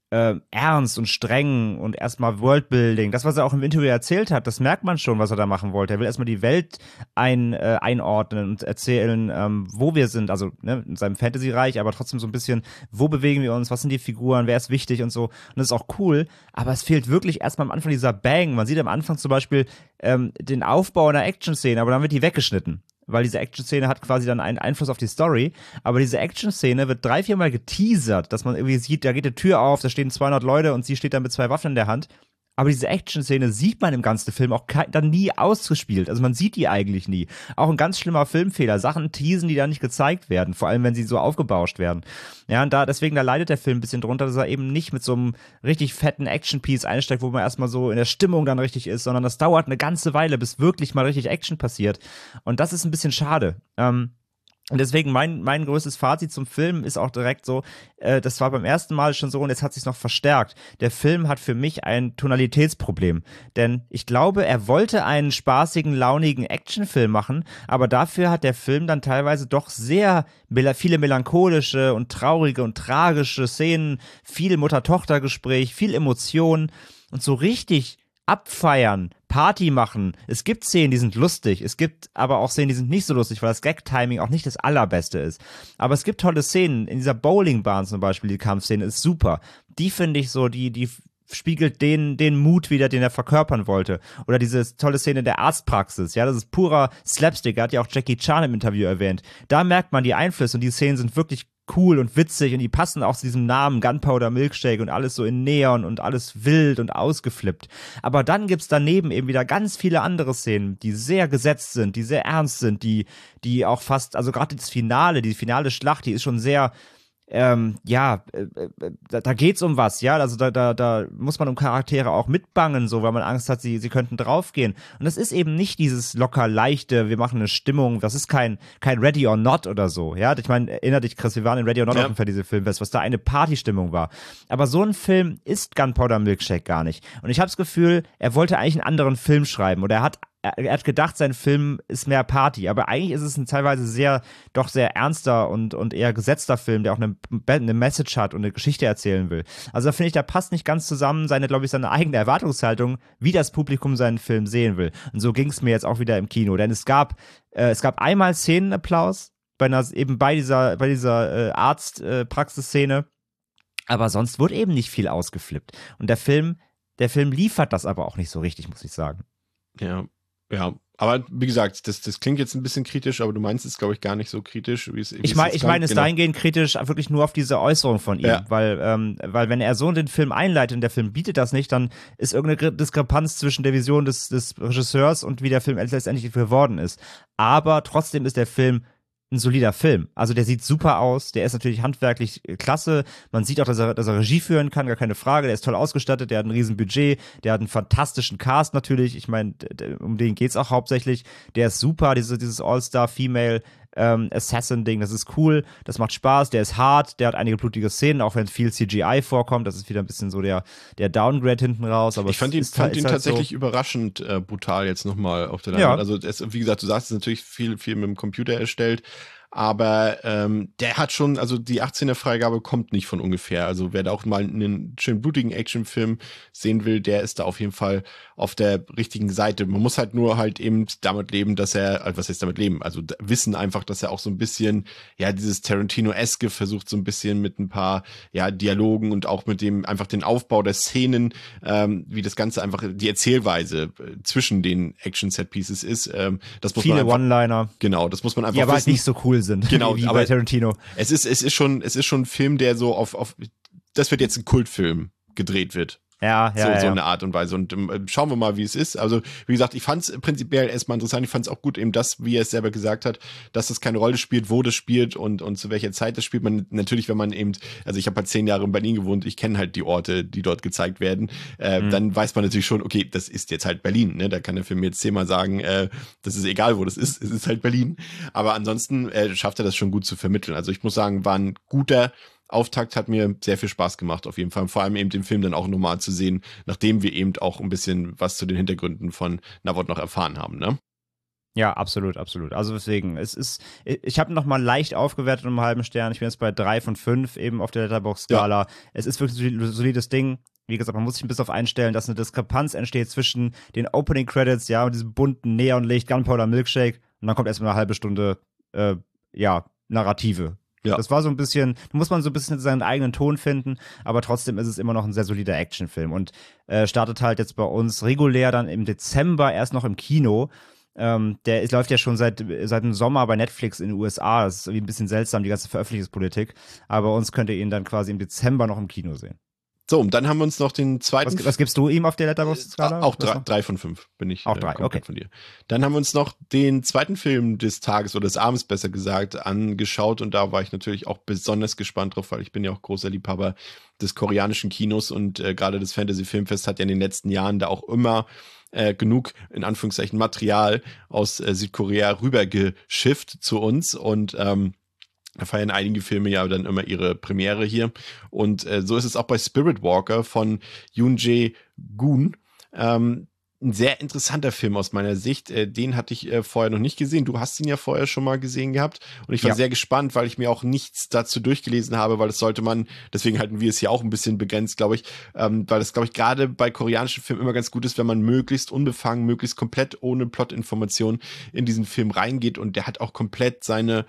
ernst und streng und erstmal Worldbuilding, das, was er auch im Interview erzählt hat, das merkt man schon, was er da machen wollte. Er will erstmal die Welt einordnen und erzählen, wo wir sind, also in seinem Fantasy-Reich, aber trotzdem so ein bisschen, wo bewegen wir uns, was sind die Figuren, wer ist wichtig und so. Und das ist auch cool, aber es fehlt wirklich erstmal am Anfang dieser Bang. Man sieht am Anfang zum Beispiel den Aufbau einer Action-Szene, aber dann wird die weggeschnitten. weil diese Action-Szene hat quasi dann einen Einfluss auf die Story, aber diese Action-Szene wird 3-4 Mal geteasert, dass man irgendwie sieht, da geht die Tür auf, da stehen 200 Leute und sie steht da mit 2 Waffen in der Hand. Aber diese Action-Szene sieht man im ganzen Film auch dann nie ausgespielt. Also man sieht die eigentlich nie. Auch ein ganz schlimmer Filmfehler. Sachen teasen, die da nicht gezeigt werden. Vor allem, wenn sie so aufgebauscht werden. Ja, und deswegen leidet der Film ein bisschen drunter, dass er eben nicht mit so einem richtig fetten Action-Piece einsteigt, wo man erstmal so in der Stimmung dann richtig ist, sondern das dauert eine ganze Weile, bis wirklich mal richtig Action passiert. Und das ist ein bisschen schade. Und deswegen mein größtes Fazit zum Film ist auch direkt so, das war beim ersten Mal schon so und jetzt hat sich's noch verstärkt. Der Film hat für mich ein Tonalitätsproblem, denn ich glaube, er wollte einen spaßigen, launigen Actionfilm machen, aber dafür hat der Film dann teilweise doch sehr viele melancholische und traurige und tragische Szenen, viel Mutter-Tochter-Gespräch, viel Emotion und so richtig abfeiern, Party machen. Es gibt Szenen, die sind lustig. Es gibt aber auch Szenen, die sind nicht so lustig, weil das Gag-Timing auch nicht das allerbeste ist. Aber es gibt tolle Szenen. In dieser Bowlingbahn zum Beispiel, die Kampfszene ist super. Die finde ich so, die spiegelt den Mut wieder, den er verkörpern wollte. Oder diese tolle Szene der Arztpraxis. Ja, das ist purer Slapstick. Er hat ja auch Jackie Chan im Interview erwähnt. Da merkt man die Einflüsse und die Szenen sind wirklich cool und witzig und die passen auch zu diesem Namen Gunpowder Milkshake und alles so in Neon und alles wild und ausgeflippt. Aber dann gibt's daneben eben wieder ganz viele andere Szenen, die sehr gesetzt sind, die sehr ernst sind, die auch fast, also gerade die finale Schlacht, die ist schon sehr da geht's um was, ja, also da muss man um Charaktere auch mitbangen, so, weil man Angst hat, sie könnten draufgehen. Und das ist eben nicht dieses locker leichte, wir machen eine Stimmung, das ist kein Ready or Not oder so, ja. Ich meine, erinner dich, Chris, wir waren in Ready or Not auf dem Fantasy Filmfest, was da eine Partystimmung war. Aber so ein Film ist Gunpowder Milkshake gar nicht. Und ich habe das Gefühl, er wollte eigentlich einen anderen Film schreiben oder er hat gedacht, sein Film ist mehr Party, aber eigentlich ist es ein teilweise sehr ernster und eher gesetzter Film, der auch eine Message hat und eine Geschichte erzählen will. Also da finde ich, da passt nicht ganz zusammen seine eigene Erwartungshaltung, wie das Publikum seinen Film sehen will. Und so ging es mir jetzt auch wieder im Kino, denn es gab einmal Szenenapplaus bei dieser Arztpraxisszene, aber sonst wurde eben nicht viel ausgeflippt. Und der Film liefert das aber auch nicht so richtig, muss ich sagen. Ja, aber wie gesagt, das klingt jetzt ein bisschen kritisch, aber du meinst es, glaube ich, gar nicht so kritisch, wie es Ich meine es dahingehend kritisch wirklich nur auf diese Äußerung von ihm, weil wenn er so den Film einleitet und der Film bietet das nicht, dann ist irgendeine Diskrepanz zwischen der Vision des Regisseurs und wie der Film letztendlich geworden ist. Aber trotzdem ist der Film ein solider Film. Also der sieht super aus, der ist natürlich handwerklich klasse, man sieht auch, dass er Regie führen kann, gar keine Frage, der ist toll ausgestattet, der hat ein riesen Budget, der hat einen fantastischen Cast natürlich, ich meine, um den geht's auch hauptsächlich, der ist super, dieses All-Star-Female Assassin-Ding, das ist cool, das macht Spaß, der ist hart, der hat einige blutige Szenen, auch wenn viel CGI vorkommt, das ist wieder ein bisschen so der Downgrade hinten raus. Aber ich fand ihn tatsächlich so überraschend brutal jetzt nochmal auf der Leinwand. Also wie gesagt, du sagst, es ist natürlich viel mit dem Computer erstellt, aber der hat schon, also die 18er-Freigabe kommt nicht von ungefähr. Also wer da auch mal einen schön blutigen Actionfilm sehen will, der ist da auf jeden Fall auf der richtigen Seite. Man muss halt nur eben damit leben, dass was heißt damit leben? Also wissen einfach, dass er auch so ein bisschen, ja, dieses Tarantino-eske versucht, so ein bisschen mit ein paar, ja, Dialogen und auch mit dem, einfach den Aufbau der Szenen, wie das Ganze einfach, die Erzählweise zwischen den Action-Set-Pieces ist. Das muss viele One-Liner. Genau, das muss man einfach wissen. Ja, aber halt nicht so cool sind. Genau, wie bei Tarantino. Es ist schon ein Film, der so auf das wird jetzt ein Kultfilm gedreht wird. So eine Art und Weise. Und schauen wir mal, wie es ist. Also, wie gesagt, ich fand es prinzipiell erstmal interessant. Ich fand es auch gut, eben das, wie er es selber gesagt hat, dass es keine Rolle spielt, wo das spielt und zu welcher Zeit das spielt. Man natürlich, wenn man eben, also ich habe halt 10 Jahre in Berlin gewohnt, ich kenne halt die Orte, die dort gezeigt werden, dann weiß man natürlich schon, okay, das ist jetzt halt Berlin. Ne? Da kann der Film jetzt 10-mal sagen, das ist egal, wo das ist, es ist halt Berlin. Aber ansonsten schafft er das schon gut zu vermitteln. Also ich muss sagen, war ein guter Auftakt, hat mir sehr viel Spaß gemacht, auf jeden Fall. Vor allem eben den Film dann auch nochmal zu sehen, nachdem wir eben auch ein bisschen was zu den Hintergründen von Navot noch erfahren haben, ne? Ja, absolut. Also deswegen, ich habe nochmal leicht aufgewertet um einen halben Stern. Ich bin jetzt bei 3 von 5 eben auf der Letterboxd-Skala. Ja. Es ist wirklich ein solides Ding. Wie gesagt, man muss sich ein bisschen darauf einstellen, dass eine Diskrepanz entsteht zwischen den Opening Credits, ja, und diesem bunten Neonlicht, Gunpowder Milkshake, und dann kommt erstmal eine halbe Stunde, Narrative. Ja. Das war so ein bisschen, da muss man so ein bisschen seinen eigenen Ton finden, aber trotzdem ist es immer noch ein sehr solider Actionfilm und startet halt jetzt bei uns regulär dann im Dezember erst noch im Kino. läuft ja schon seit dem Sommer bei Netflix in den USA. Das ist irgendwie ein bisschen seltsam, die ganze Veröffentlichungspolitik. Aber bei uns könnt ihr ihn dann quasi im Dezember noch im Kino sehen. So, und dann haben wir uns noch den zweiten... Was gibst du ihm auf der Letterboxd-Skala? Auch 3 von 5 bin ich. Auch 3, okay. Von dir. Dann haben wir uns noch den zweiten Film des Tages oder des Abends besser gesagt angeschaut und da war ich natürlich auch besonders gespannt drauf, weil ich bin ja auch großer Liebhaber des koreanischen Kinos und gerade das Fantasy-Filmfest hat ja in den letzten Jahren da auch immer genug, in Anführungszeichen, Material aus Südkorea rübergeschifft zu uns und da feiern einige Filme ja dann immer ihre Premiere hier. Und so ist es auch bei Spirit Walker von Yoon Jae-gun. Ein sehr interessanter Film aus meiner Sicht. Den hatte ich vorher noch nicht gesehen. Du hast ihn ja vorher schon mal gesehen gehabt. Und ich war sehr gespannt, weil ich mir auch nichts dazu durchgelesen habe, weil das sollte man, deswegen halten wir es hier auch ein bisschen begrenzt, glaube ich, weil das, glaube ich, gerade bei koreanischen Filmen immer ganz gut ist, wenn man möglichst unbefangen, möglichst komplett ohne Plotinformation in diesen Film reingeht. Und der hat auch komplett seine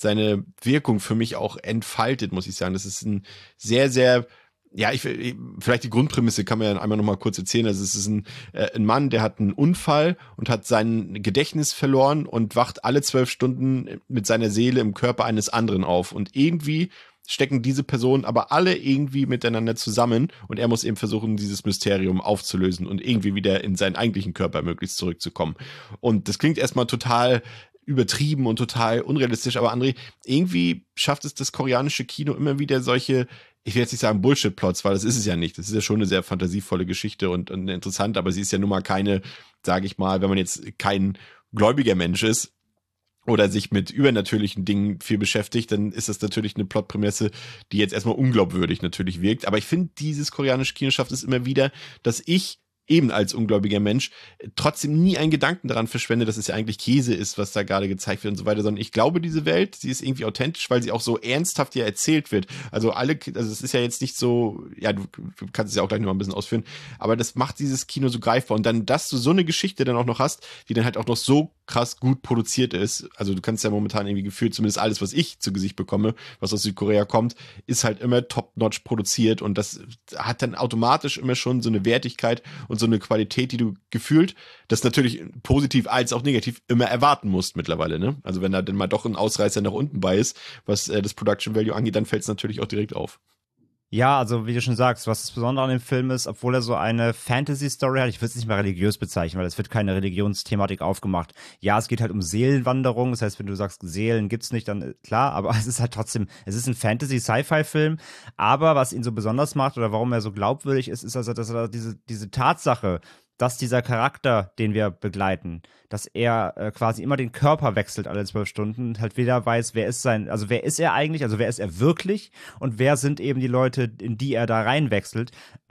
Wirkung für mich auch entfaltet, muss ich sagen. Das ist ein sehr, sehr vielleicht die Grundprämisse kann man ja einmal noch mal kurz erzählen. Also es ist ein Mann, der hat einen Unfall und hat sein Gedächtnis verloren und wacht alle 12 Stunden mit seiner Seele im Körper eines anderen auf. Und irgendwie stecken diese Personen aber alle irgendwie miteinander zusammen und er muss eben versuchen, dieses Mysterium aufzulösen und irgendwie wieder in seinen eigentlichen Körper möglichst zurückzukommen. Und das klingt erstmal total übertrieben und total unrealistisch, aber André, irgendwie schafft es das koreanische Kino immer wieder solche, ich will jetzt nicht sagen Bullshit-Plots, weil das ist es ja nicht. Das ist ja schon eine sehr fantasievolle Geschichte und interessant, aber sie ist ja nun mal keine, sage ich mal, wenn man jetzt kein gläubiger Mensch ist oder sich mit übernatürlichen Dingen viel beschäftigt, dann ist das natürlich eine Plotprämisse, die jetzt erstmal unglaubwürdig natürlich wirkt. Aber ich finde, dieses koreanische Kino schafft es immer wieder, dass ich eben als ungläubiger Mensch trotzdem nie einen Gedanken daran verschwende, dass es ja eigentlich Käse ist, was da gerade gezeigt wird und so weiter, sondern ich glaube, diese Welt, sie ist irgendwie authentisch, weil sie auch so ernsthaft hier erzählt wird. Also es ist ja jetzt nicht so, ja, du kannst es ja auch gleich noch mal ein bisschen ausführen, aber das macht dieses Kino so greifbar und dann, dass du so eine Geschichte dann auch noch hast, die dann halt auch noch so krass gut produziert ist. Also du kannst ja momentan irgendwie gefühlt, zumindest alles, was ich zu Gesicht bekomme, was aus Südkorea kommt, ist halt immer top-notch produziert und das hat dann automatisch immer schon so eine Wertigkeit und so eine Qualität, die du gefühlt, das natürlich positiv als auch negativ immer erwarten musst mittlerweile, ne? Also wenn da dann mal doch ein Ausreißer nach unten bei ist, was das Production Value angeht, dann fällt es natürlich auch direkt auf. Ja, also wie du schon sagst, was das Besondere an dem Film ist, obwohl er so eine Fantasy-Story hat, ich würde es nicht mal religiös bezeichnen, weil es wird keine Religionsthematik aufgemacht. Ja, es geht halt um Seelenwanderung, das heißt, wenn du sagst, Seelen gibt's nicht, dann klar, aber es ist halt trotzdem, es ist ein Fantasy-Sci-Fi-Film, aber was ihn so besonders macht oder warum er so glaubwürdig ist, ist also, dass er diese Tatsache, dass dieser Charakter, den wir begleiten, dass er quasi immer den Körper wechselt alle 12 Stunden, halt weder weiß, wer ist er eigentlich, also wer ist er wirklich und wer sind eben die Leute, in die er da reinwechselt,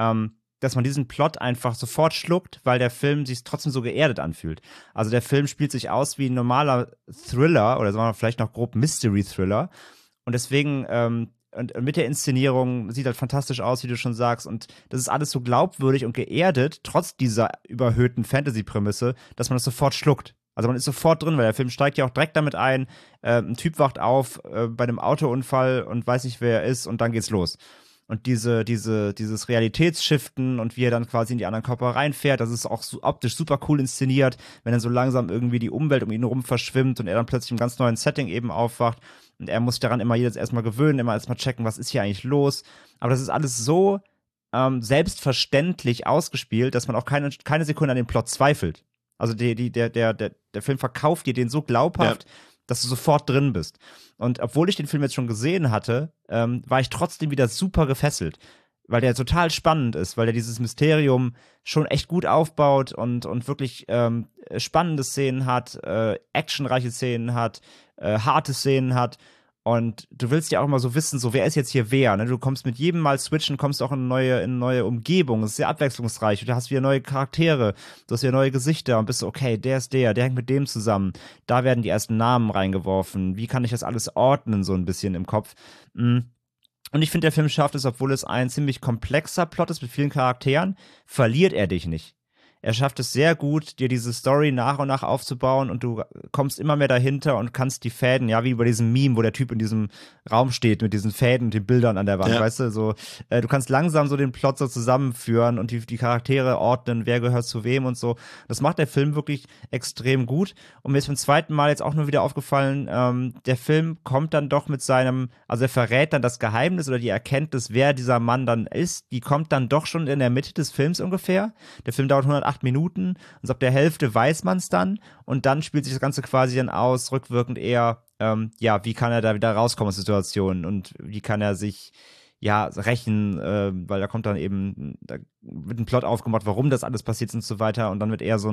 dass man diesen Plot einfach sofort schluckt, weil der Film sich trotzdem so geerdet anfühlt. Also der Film spielt sich aus wie ein normaler Thriller oder sagen wir mal vielleicht noch grob Mystery-Thriller und deswegen und mit der Inszenierung sieht halt fantastisch aus, wie du schon sagst. Und das ist alles so glaubwürdig und geerdet, trotz dieser überhöhten Fantasy-Prämisse, dass man das sofort schluckt. Also man ist sofort drin, weil der Film steigt ja auch direkt damit ein. Ein Typ wacht auf bei einem Autounfall und weiß nicht, wer er ist und dann geht's los. Und dieses Realitätsschiften und wie er dann quasi in die anderen Körper reinfährt, das ist auch so optisch super cool inszeniert, wenn dann so langsam irgendwie die Umwelt um ihn herum verschwimmt und er dann plötzlich im ganz neuen Setting eben aufwacht. Und er muss sich daran immer jedes erstmal gewöhnen, immer erstmal checken, was ist hier eigentlich los. Aber das ist alles so selbstverständlich ausgespielt, dass man auch keine Sekunde an dem Plot zweifelt. Also der Film verkauft dir den so glaubhaft, dass du sofort drin bist. Und obwohl ich den Film jetzt schon gesehen hatte, war ich trotzdem wieder super gefesselt. Weil der total spannend ist, weil der dieses Mysterium schon echt gut aufbaut und wirklich spannende Szenen hat, actionreiche Szenen hat, harte Szenen hat und du willst ja auch immer so wissen, so wer ist jetzt hier wer, ne? Du kommst mit jedem Mal switchen, kommst auch in eine neue Umgebung, es ist sehr abwechslungsreich und du hast wieder neue Charaktere, du hast wieder neue Gesichter und bist so, okay, der ist der hängt mit dem zusammen, da werden die ersten Namen reingeworfen, wie kann ich das alles ordnen, so ein bisschen im Kopf. Und ich finde, der Film schafft es, obwohl es ein ziemlich komplexer Plot ist mit vielen Charakteren, verliert er dich nicht. er schafft es sehr gut, dir diese Story nach und nach aufzubauen und du kommst immer mehr dahinter und kannst die Fäden, ja, wie über diesem Meme, wo der Typ in diesem Raum steht mit diesen Fäden und den Bildern an der Wand, weißt du, so, du kannst langsam so den Plot so zusammenführen und die Charaktere ordnen, wer gehört zu wem und so. Das macht der Film wirklich extrem gut und mir ist beim zweiten Mal jetzt auch nur wieder aufgefallen, der Film kommt dann doch mit seinem, also er verrät dann das Geheimnis oder die Erkenntnis, wer dieser Mann dann ist, die kommt dann doch schon in der Mitte des Films ungefähr. Der Film dauert 108 Minuten und so ab der Hälfte weiß man es dann und dann spielt sich das Ganze quasi dann aus, rückwirkend eher, wie kann er da wieder rauskommen aus Situationen und wie kann er sich rächen, weil da kommt dann eben, da wird ein Plot aufgemacht, warum das alles passiert und so weiter und dann wird eher so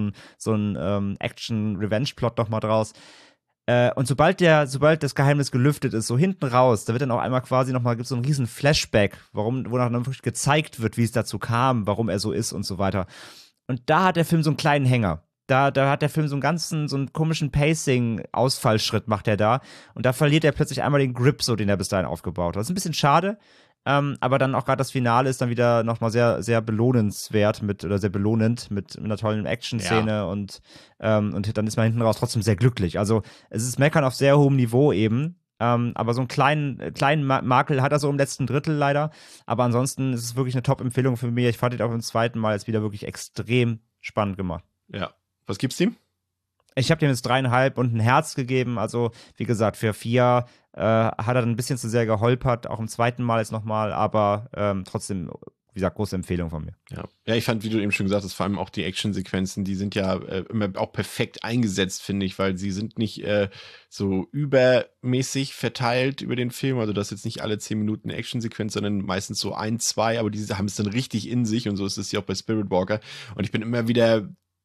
ein Action-Revenge-Plot noch mal draus. Und sobald das Geheimnis gelüftet ist, so hinten raus, da wird dann auch einmal quasi nochmal, gibt es so einen riesen Flashback, wonach dann wirklich gezeigt wird, wie es dazu kam, warum er so ist und so weiter. Und da hat der Film so einen kleinen Hänger. Da hat der Film so einen komischen Pacing-Ausfallschritt macht er da. Und da verliert er plötzlich einmal den Grip, so den er bis dahin aufgebaut hat. Das ist ein bisschen schade, aber dann auch gerade das Finale ist dann wieder nochmal sehr, sehr belohnenswert sehr belohnend mit einer tollen Action-Szene und dann ist man hinten raus trotzdem sehr glücklich. Also es ist Meckern auf sehr hohem Niveau eben, aber so einen kleinen Makel hat er so im letzten Drittel leider, aber ansonsten ist es wirklich eine Top-Empfehlung für mich. Ich fand ihn auch beim zweiten Mal jetzt wieder wirklich extrem spannend gemacht. Ja. Was gibt's ihm? Ich habe dem jetzt 3,5 und ein Herz gegeben. Also, wie gesagt, für 4 hat er dann ein bisschen zu sehr geholpert, auch im zweiten Mal jetzt nochmal, aber trotzdem, wie gesagt, große Empfehlung von mir. Ja, ich fand, wie du eben schon gesagt hast, vor allem auch die Actionsequenzen, die sind ja immer auch perfekt eingesetzt, finde ich, weil sie sind nicht so übermäßig verteilt über den Film, also das ist jetzt nicht alle 10 Minuten eine Actionsequenz, sondern meistens so 1, 2, aber diese haben es dann richtig in sich und so ist es ja auch bei Spirit Walker und ich bin immer wieder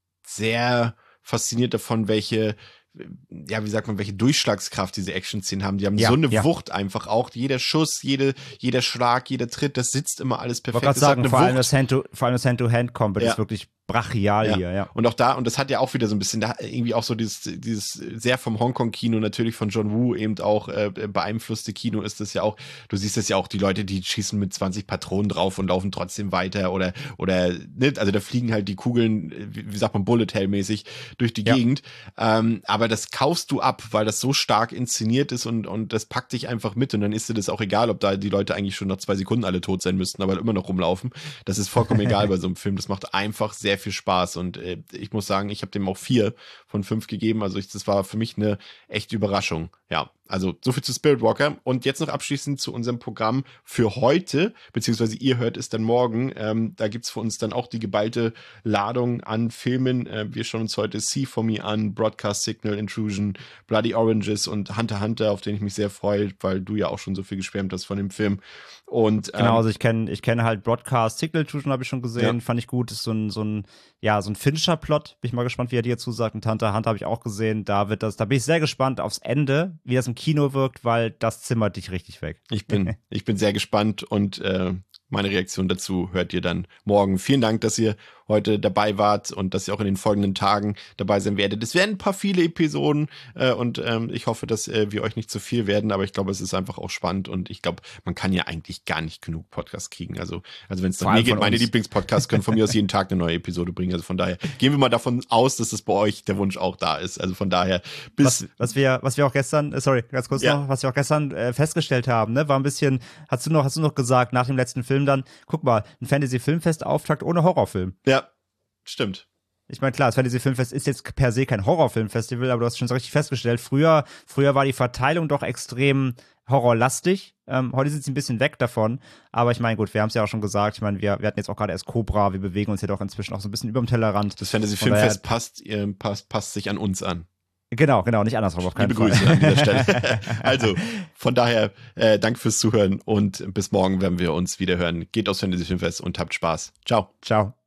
sehr fasziniert davon, welche Durchschlagskraft diese Action-Szenen haben. Die haben so eine Wucht einfach auch. Jeder Schuss, jeder Schlag, jeder Tritt, das sitzt immer alles perfekt. Ich wollte gerade sagen, vor allem das Hand-to-Hand-Combat ist wirklich brachial hier, ja. Und auch da, und das hat ja auch wieder so ein bisschen, da irgendwie auch so dieses sehr vom Hongkong-Kino, natürlich von John Woo eben auch beeinflusste Kino ist das ja auch, du siehst das ja auch, die Leute, die schießen mit 20 Patronen drauf und laufen trotzdem weiter oder ne, also da fliegen halt die Kugeln, wie sagt man, Bullet Hell-mäßig durch die Gegend, aber das kaufst du ab, weil das so stark inszeniert ist und das packt dich einfach mit und dann ist dir das auch egal, ob da die Leute eigentlich schon nach 2 Sekunden alle tot sein müssten, aber immer noch rumlaufen. Das ist vollkommen egal bei so einem Film. Das macht einfach sehr viel Spaß und ich muss sagen, ich habe dem auch 4 von 5 gegeben. Also das war für mich eine echte Überraschung. Ja, also so viel zu Spirit Walker. Und jetzt noch abschließend zu unserem Programm für heute, beziehungsweise ihr hört es dann morgen. Da gibt's für uns dann auch die geballte Ladung an Filmen. Wir schauen uns heute See For Me an, Broadcast Signal, Intrusion, Bloody Oranges und Hunter x Hunter, auf den ich mich sehr freue, weil du ja auch schon so viel geschwärmt hast von dem Film. Und genau, also ich kenne halt Broadcast Signal, Intrusion habe ich schon gesehen, fand ich gut. Ist so ein Fincher-Plot. Bin ich mal gespannt, wie er dir zusagt. Und Hunter x Hunter habe ich auch gesehen. Da bin ich sehr gespannt aufs Ende, wie das im Kino wirkt, weil das zimmert dich richtig weg. Ich bin sehr gespannt und meine Reaktion dazu hört ihr dann morgen. Vielen Dank, dass ihr heute dabei wart und dass ihr auch in den folgenden Tagen dabei sein werdet. Es werden viele Episoden und ich hoffe, dass wir euch nicht zu viel werden, aber ich glaube, es ist einfach auch spannend und ich glaube, man kann ja eigentlich gar nicht genug Podcasts kriegen. Also wenn es nach mir geht, meine Lieblingspodcasts können von mir aus jeden Tag eine neue Episode bringen. Also von daher gehen wir mal davon aus, dass es bei euch der Wunsch auch da ist. Also von daher was wir auch gestern, ganz kurz noch, was wir auch gestern festgestellt haben, ne, war ein bisschen, hast du noch gesagt, nach dem letzten Film dann, guck mal, ein Fantasy-Filmfest-Auftakt ohne Horrorfilm. Ja, stimmt. Ich meine, klar, das Fantasy-Filmfest ist jetzt per se kein Horrorfilmfestival, aber du hast schon so richtig festgestellt, früher war die Verteilung doch extrem horrorlastig. Heute sind sie ein bisschen weg davon, aber ich meine, gut, wir haben es ja auch schon gesagt, ich meine, wir hatten jetzt auch gerade erst Cobra, wir bewegen uns ja doch inzwischen auch so ein bisschen über dem Tellerrand. Das Fantasy-Filmfest passt sich an uns an. Genau, nicht andersrum, auf keinen Fall. Liebe Grüße an dieser Stelle. Also, von daher, danke fürs Zuhören und bis morgen werden wir uns wieder hören. Geht aufs Fantasy Filmfest und habt Spaß. Ciao. Ciao.